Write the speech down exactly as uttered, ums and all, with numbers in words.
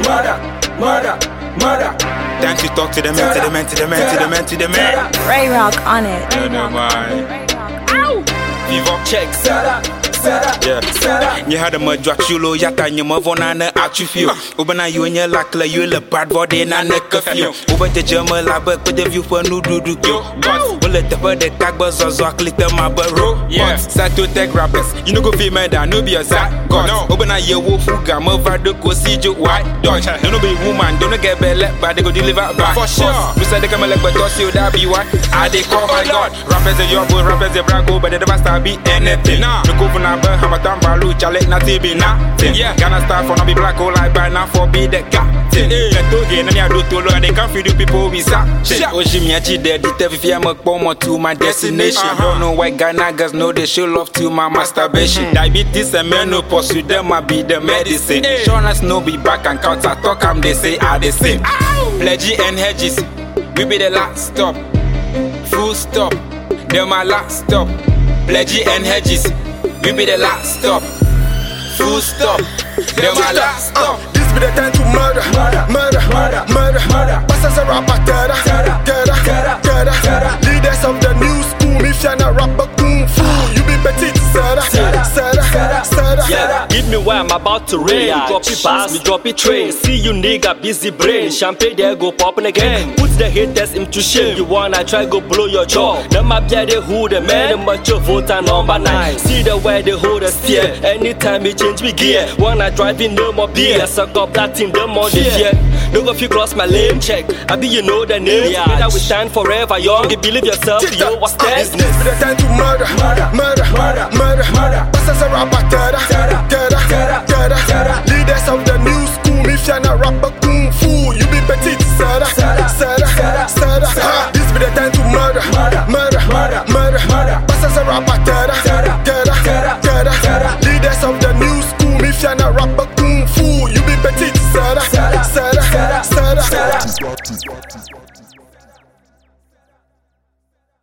murder, murder, murder. Time to talk to the men, to the men, to the men, to the men, to the men. Ray Rock on it. Yeah, no man. Ow! Vivo check. Sada, sada, Yeah. sada. You had a mud drop chulo yata you move on and out you feel. Ubana you and your lakla you le bad body and a curfew. Over the German lab with the view for no do do yo. But will let the bird the tag buzz or zock little my bro. Yeah. Sat to tech rappers. You know go feel mad and no be a sat. God. Ubana you wolf who got more vado go see you white dodge. No be woman don't get belly but they go deliver back. For sure. We said they come like but toss you that be what I they call my God. Rappers are your boy rappers are brago but they never start be anything. No go for now but I'm a tambalu challenge not to be nothing. Yeah. Gonna start for no be black hole like by now for be the captain. Let to gain and I do to learn they can feed you people we sat. Oh Jimmy Achi dead the if you am a bomb to my destination. Don't know why Ghana girls know they show love to my masturbation. Diabetes and menopause with them I be the medicine. Sure us no be back and count I talk am they say are the same. Pledgy and hedges we be the last stop. Full stop. They're my last stop. Pledgy and hedges we be the last stop. Full stop. They're my last stop. This be the time to murder, murder, murder, murder, murder, murder. Passes a rapper, terror, terror, terror, terror. Leaders of the new school, me fiana rapper kung fu. You be petit, Sarah, Sarah, Sarah, Sarah. Yeah, give me where I'm about to rain. You copy pass, me drop it train. See you nigga busy brain. Champagne there go popping again. Put the haters into shame. You wanna try go blow your jaw. Them my bear they who the man. Them much your voter number nine. See the way they hold us steer. Anytime we change me gear. Wanna drive in no more beer. Suck up that thing, them more the fear. Don't go if you cross my lane, check. I be you know the name. Yeah, that we stand forever young. You believe yourself, yo, what's that? This be the time to murder, murder, murder, murder, murder, murder. Passes a rapper, terror, terror, terror, terror. Leaders of the new school, me fiana rapper kung fu. You be petit, Sarah, Sarah, Sarah, Sarah. This be the time to murder, murder, murder, murder, murder. Passes a rapper, terror, terror, terror, terror. Leaders of the new school, me fiana rapper kung fu. You be petit, Sarah, Sarah, Sarah, Sarah.